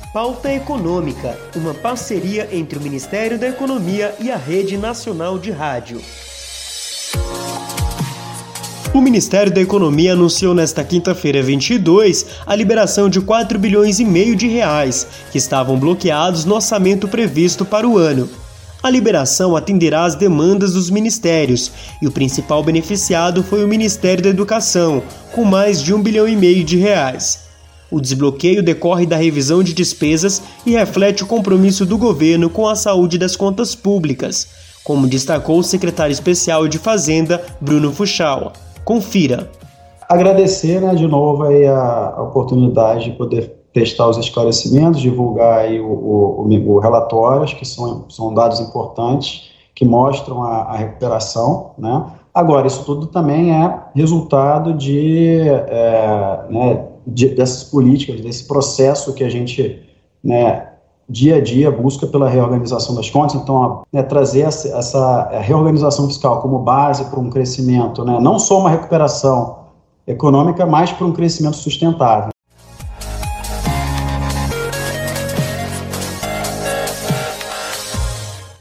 Pauta Econômica, uma parceria entre o Ministério da Economia e a Rede Nacional de Rádio. O Ministério da Economia anunciou nesta quinta-feira 22 a liberação de 4 bilhões e meio de reais, que estavam bloqueados no orçamento previsto para o ano. A liberação atenderá às demandas dos ministérios e o principal beneficiado foi o Ministério da Educação, com mais de 1 bilhão e meio de reais. O desbloqueio decorre da revisão de despesas e reflete o compromisso do governo com a saúde das contas públicas, como destacou o secretário especial de Fazenda, Bruno Fuchal. Confira. Agradecer, de novo aí a oportunidade de poder testar os esclarecimentos, divulgar aí o relatório, acho que são dados importantes que mostram a recuperação, Agora, isso tudo também é resultado dessas políticas, desse processo que a gente, dia a dia busca pela reorganização das contas. Então, trazer essa reorganização fiscal como base para um crescimento, não só uma recuperação econômica, mas para um crescimento sustentável.